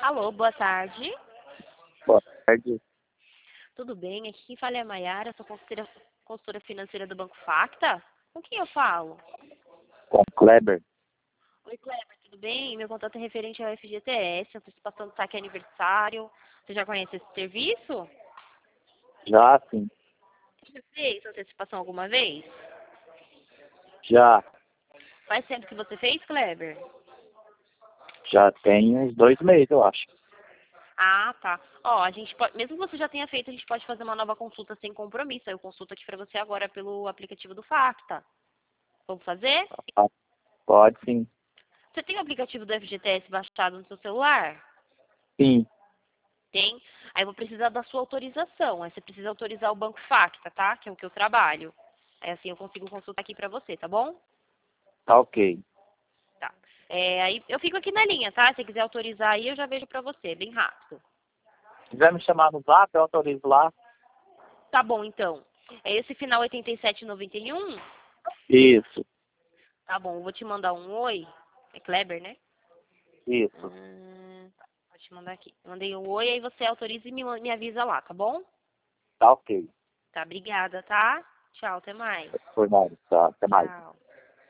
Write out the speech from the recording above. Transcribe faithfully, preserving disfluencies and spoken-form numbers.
Alô, boa tarde. Boa tarde. Tudo bem? Aqui quem fala é a Mayara, sou consultora, consultora financeira do Banco Facta. Com quem eu falo? Com Kleber. Oi, Kleber, tudo bem? Meu contato é referente ao F G T S, antecipação do saque aniversário. Você já conhece esse serviço? Já, sim. Já fez antecipação alguma vez? Já. Faz tempo que você fez, Kleber? Já tem uns dois meses, eu acho. Ah, tá. Ó, a gente pode, mesmo que você já tenha feito, a gente pode fazer uma nova consulta sem compromisso. Eu consulto aqui pra você agora pelo aplicativo do Facta. Vamos fazer? Ah, pode, sim. Você tem o aplicativo do F G T S baixado no seu celular? Sim. Tem. Aí eu vou precisar da sua autorização. Aí você precisa autorizar o Banco Facta, tá? Que é o que eu trabalho. Aí assim eu consigo consultar aqui pra você, tá bom? Tá ok. Tá. É, aí eu fico aqui na linha, tá? Se você quiser autorizar aí, eu já vejo pra você, bem rápido. Se quiser me chamar no zap, eu autorizo lá. Tá bom, então. É esse final oitenta e sete noventa e um? Isso. Tá bom, eu vou te mandar um oi. É Kleber, né? Isso. Hum, vou te mandar aqui. Mandei um oi, aí você autoriza e me, me avisa lá, tá bom? Tá ok. Tá, obrigada, tá? Tchau, até mais. Por nada. Tá. Até mais. Tchau.